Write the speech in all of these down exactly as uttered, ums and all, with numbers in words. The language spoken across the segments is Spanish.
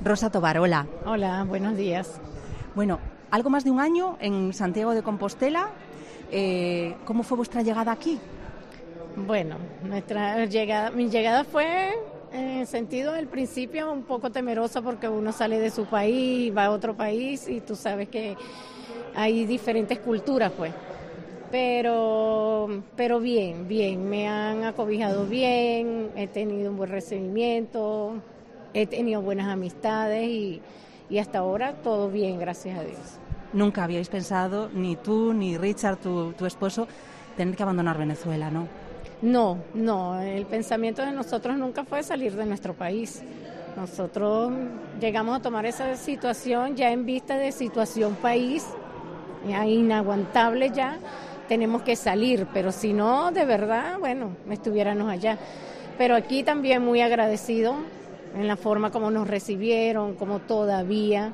Rosa Tobar, hola. Hola, buenos días. Bueno, algo más de un año en Santiago de Compostela. Eh, ¿Cómo fue vuestra llegada aquí? Bueno, nuestra llegada, mi llegada fue en sentido del principio un poco temerosa porque uno sale de su país, va a otro país y tú sabes que hay diferentes culturas, pues. Pero, pero bien, bien, me han acobijado bien, he tenido un buen recibimiento, he tenido buenas amistades y, y hasta ahora todo bien, gracias a Dios. Nunca habíais pensado, ni tú ni Richard, tu, tu esposo, tener que abandonar Venezuela, ¿no? No, no, el pensamiento de nosotros nunca fue salir de nuestro país. Nosotros llegamos a tomar esa situación ya en vista de situación país, ya inaguantable ya, tenemos que salir, pero si no, de verdad, bueno, estuviéramos allá. Pero aquí también muy agradecido en la forma como nos recibieron, como todavía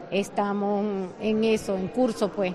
estamos en eso, en curso, pues.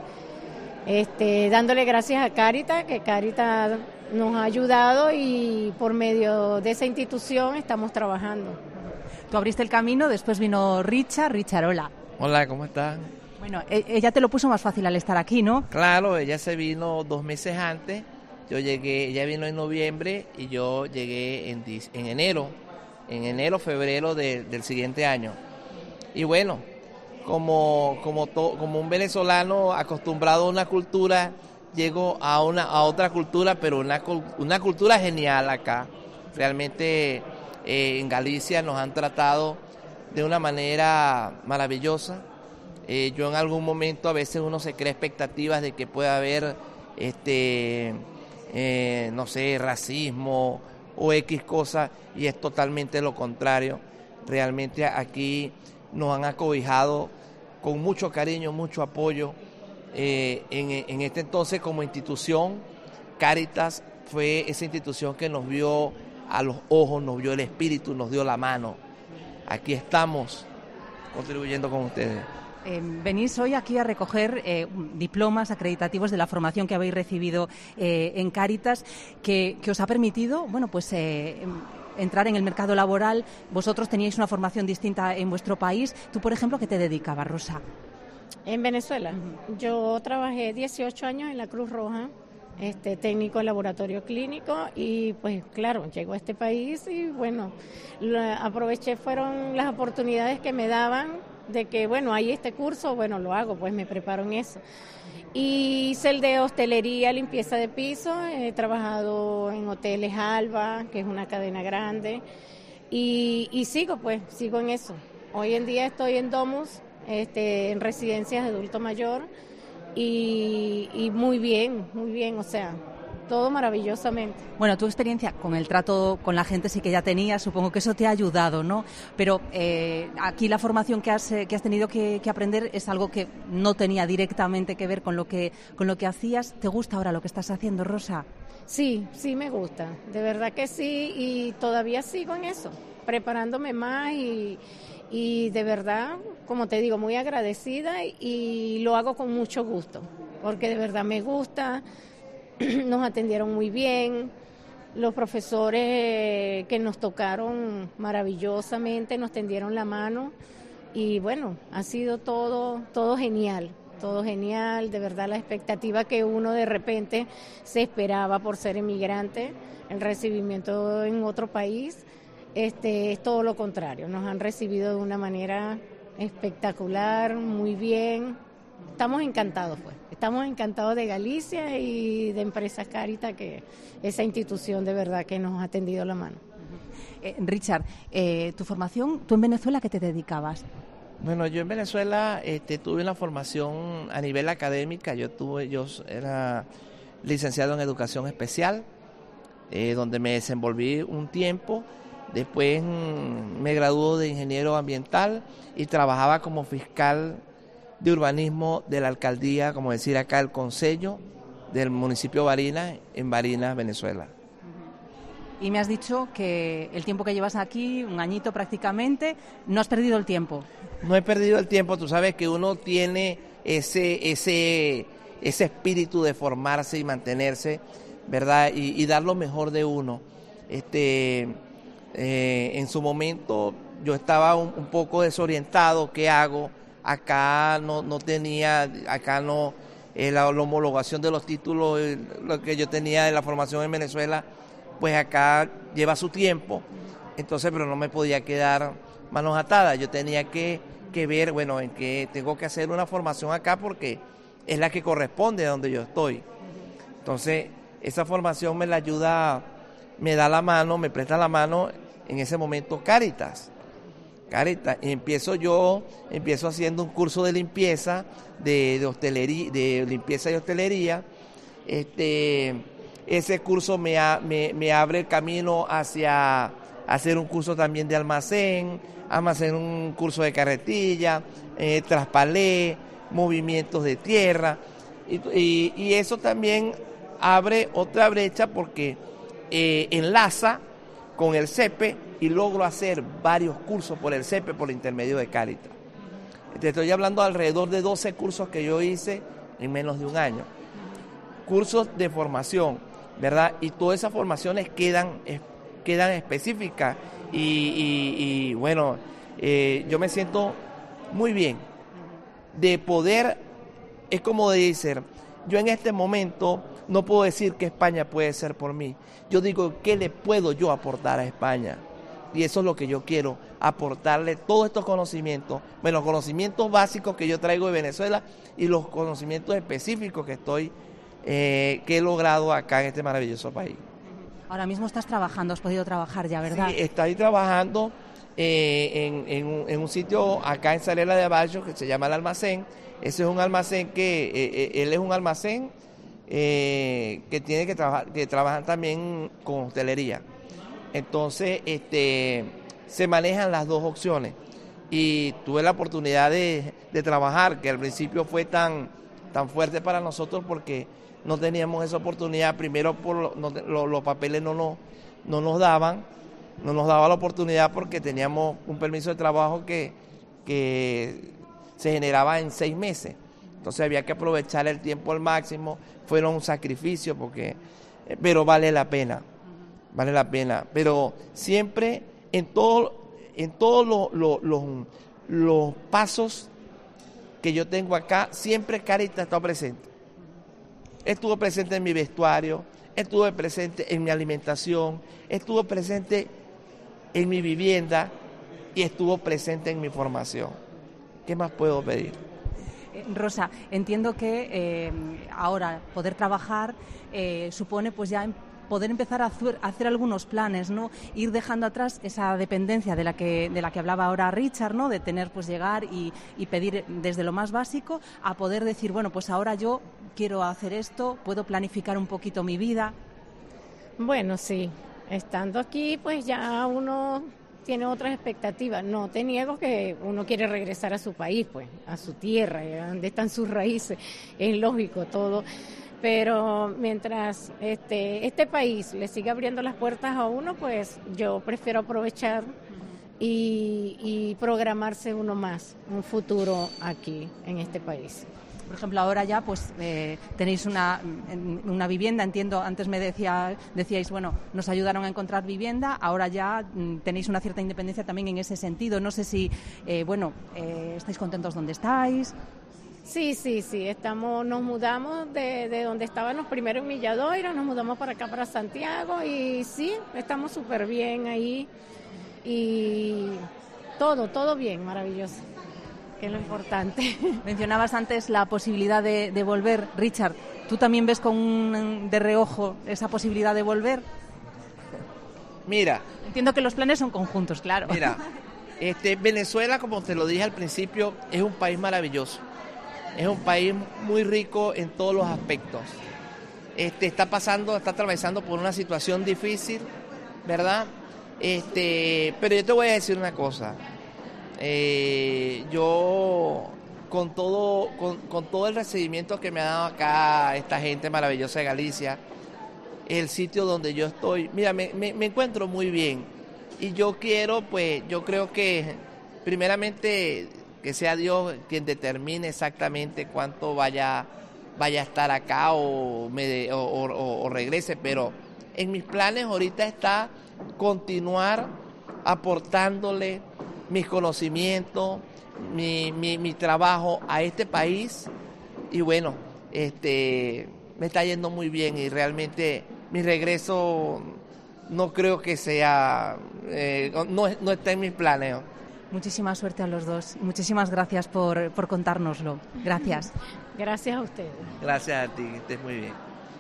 Este, dándole gracias a Cáritas, que Cáritas nos ha ayudado y por medio de esa institución estamos trabajando. Tú abriste el camino, después vino Richard, Richard, hola. Hola, ¿cómo están? Bueno, ella te lo puso más fácil al estar aquí, ¿no? Claro, ella se vino dos meses antes, yo llegué, ella vino en noviembre y yo llegué en, en enero, en enero, febrero de, del siguiente año. Y bueno, como, como, to, como un venezolano acostumbrado a una cultura, llego a, una, a otra cultura, pero una, una cultura genial acá. Realmente eh, en Galicia nos han tratado de una manera maravillosa. Eh, yo en algún momento a veces uno se crea expectativas de que pueda haber, este, eh, no sé, racismo o X cosa, y es totalmente lo contrario. Realmente aquí nos han acobijado con mucho cariño, mucho apoyo. Eh, en, en este entonces como institución, Cáritas fue esa institución que nos vio a los ojos, nos vio el espíritu, nos dio la mano. Aquí estamos contribuyendo con ustedes. Eh, venís hoy aquí a recoger eh, diplomas acreditativos de la formación que habéis recibido eh, en Cáritas, que, que os ha permitido, bueno, pues eh, entrar en el mercado laboral. Vosotros teníais una formación distinta en vuestro país. Tú, por ejemplo, ¿qué te dedicabas, Rosa? En Venezuela. Uh-huh. Yo trabajé dieciocho años en la Cruz Roja, este técnico en laboratorio clínico, y pues claro, llego a este país y bueno, la, aproveché, fueron las oportunidades que me daban de que bueno, hay este curso, bueno, lo hago, pues me preparo en eso. Y hice el de hostelería, limpieza de piso, he trabajado en Hoteles Alba, que es una cadena grande, y, y sigo pues, sigo en eso. Hoy en día estoy en Domus, este, en residencias de adulto mayor, y, y muy bien, muy bien, o sea, todo maravillosamente. Bueno, tu experiencia con el trato con la gente sí que ya tenías, supongo que eso te ha ayudado, ¿no? Pero eh, aquí la formación que has, que has tenido que, que aprender es algo que no tenía directamente que ver con lo que, con lo que hacías. ¿Te gusta ahora lo que estás haciendo, Rosa? Sí, sí me gusta, de verdad que sí, y todavía sigo en eso, preparándome más y, y de verdad, como te digo, muy agradecida y lo hago con mucho gusto, porque de verdad me gusta. Nos atendieron muy bien, los profesores que nos tocaron maravillosamente, nos tendieron la mano y bueno, ha sido todo, todo genial, todo genial, de verdad la expectativa que uno de repente se esperaba por ser emigrante, el recibimiento en otro país, este, es todo lo contrario, nos han recibido de una manera espectacular, muy bien. Estamos encantados, pues. Estamos encantados de Galicia y de Empresas Cáritas, que esa institución de verdad que nos ha tendido la mano. Eh, Richard, eh, tu formación, ¿tú en Venezuela qué te dedicabas? Bueno, yo en Venezuela este, tuve una formación a nivel académica. Yo tuve, yo era licenciado en Educación Especial, eh, donde me desenvolví un tiempo. Después mmm, me graduó de Ingeniero Ambiental y trabajaba como fiscal de urbanismo de la alcaldía, como decir acá, el Concello del municipio de Barinas, en Barinas, Venezuela. Y me has dicho que el tiempo que llevas aquí, un añito prácticamente, no has perdido el tiempo. No he perdido el tiempo, tú sabes que uno tiene ese, ese, ese espíritu de formarse y mantenerse, ¿verdad? Y, y dar lo mejor de uno. Este, eh, en su momento yo estaba un, un poco desorientado, ¿qué hago? Acá no, no tenía, acá no, eh, la, la homologación de los títulos, eh, lo que yo tenía de la formación en Venezuela, pues acá lleva su tiempo, entonces, pero no me podía quedar manos atadas, yo tenía que, que ver, bueno, en que tengo que hacer una formación acá porque es la que corresponde a donde yo estoy. Entonces, esa formación me la ayuda, me da la mano, me presta la mano en ese momento Cáritas. Cáritas, y empiezo yo, empiezo haciendo un curso de limpieza, de, de hostelería, de limpieza y hostelería. Este, ese curso me, a, me, me abre el camino hacia hacer un curso también de almacén, hacer un curso de carretilla, eh, traspalé, movimientos de tierra, y, y, y eso también abre otra brecha porque eh, enlaza con el C E P E y logro hacer varios cursos por el C E P E por intermedio de Cáritas. Te estoy hablando alrededor de doce cursos que yo hice en menos de un año. Cursos de formación, ¿verdad? Y todas esas formaciones quedan, quedan específicas y, y, y bueno, eh, yo me siento muy bien de poder, es como decir, yo en este momento no puedo decir que España puede ser por mí. Yo digo, ¿qué le puedo yo aportar a España? Y eso es lo que yo quiero, aportarle todos estos conocimientos, bueno, los conocimientos básicos que yo traigo de Venezuela y los conocimientos específicos que estoy, eh, que he logrado acá en este maravilloso país. Ahora mismo estás trabajando, has podido trabajar ya, ¿verdad? Sí, estoy trabajando eh, en, en, un, en un sitio acá en Sarela de Abajo que se llama El Almacén. Ese es un almacén que, eh, él es un almacén eh, que tiene que trabajar, que trabajan también con hostelería. Entonces, este, se manejan las dos opciones. Y tuve la oportunidad de, de trabajar, que al principio fue tan, tan fuerte para nosotros porque no teníamos esa oportunidad. Primero, por lo, no, lo, los papeles no nos, no nos daban, no nos daba la oportunidad porque teníamos un permiso de trabajo que, que se generaba en seis meses. Entonces había que aprovechar el tiempo al máximo. Fueron un sacrificio, porque, pero vale la pena, vale la pena. Pero siempre en todo, en todos lo, lo, los, los pasos que yo tengo acá, siempre Cáritas está presente. Estuvo presente en mi vestuario, estuvo presente en mi alimentación, estuvo presente en mi vivienda y estuvo presente en mi formación. ¿Qué más puedo pedir? Rosa, entiendo que eh, ahora poder trabajar eh, supone pues ya poder empezar a hacer, a hacer algunos planes, ¿no? Ir dejando atrás esa dependencia de la que de la que hablaba ahora Richard, ¿no? De tener pues llegar y, y pedir desde lo más básico a poder decir, bueno, pues ahora yo quiero hacer esto, puedo planificar un poquito mi vida. Bueno, sí, estando aquí pues ya uno tiene otras expectativas. No te niego que uno quiere regresar a su país, pues, a su tierra, donde están sus raíces, es lógico todo. Pero mientras este, este país le siga abriendo las puertas a uno, pues yo prefiero aprovechar y, y programarse uno más, un futuro aquí en este país. Por ejemplo, ahora ya pues eh, tenéis una, una vivienda, entiendo, antes me decía, decíais, bueno, nos ayudaron a encontrar vivienda, ahora ya mm, tenéis una cierta independencia también en ese sentido. No sé si, eh, bueno, eh, ¿estáis contentos donde estáis? Sí, sí, sí, estamos, nos mudamos de, de donde estábamos primero en Milladoiro, nos mudamos para acá, para Santiago, y sí, estamos súper bien ahí, y todo, todo bien, maravilloso, que es lo importante. Mencionabas antes la posibilidad de, de volver. Richard, ¿tú también ves con un, de reojo esa posibilidad de volver? Mira. Entiendo que los planes son conjuntos, claro. Mira, este, Venezuela, como te lo dije al principio, es un país maravilloso. Es un país muy rico en todos los aspectos. Este, está pasando, está atravesando por una situación difícil, ¿verdad? Este, pero yo te voy a decir una cosa. Eh, yo, con todo, con, con todo el recibimiento que me ha dado acá esta gente maravillosa de Galicia, el sitio donde yo estoy, mira, me, me, me encuentro muy bien. Y yo quiero, pues, yo creo que, primeramente, que sea Dios quien determine exactamente cuánto vaya, vaya a estar acá o, me, o, o, o regrese, pero en mis planes ahorita está continuar aportándole mis conocimientos, mi, mi, mi trabajo a este país y bueno, este, me está yendo muy bien y realmente mi regreso no creo que sea, eh, no, no está en mis planes. Muchísima suerte a los dos. Muchísimas gracias por, por contárnoslo. Gracias. Gracias a ustedes. Gracias a ti, que estés muy bien.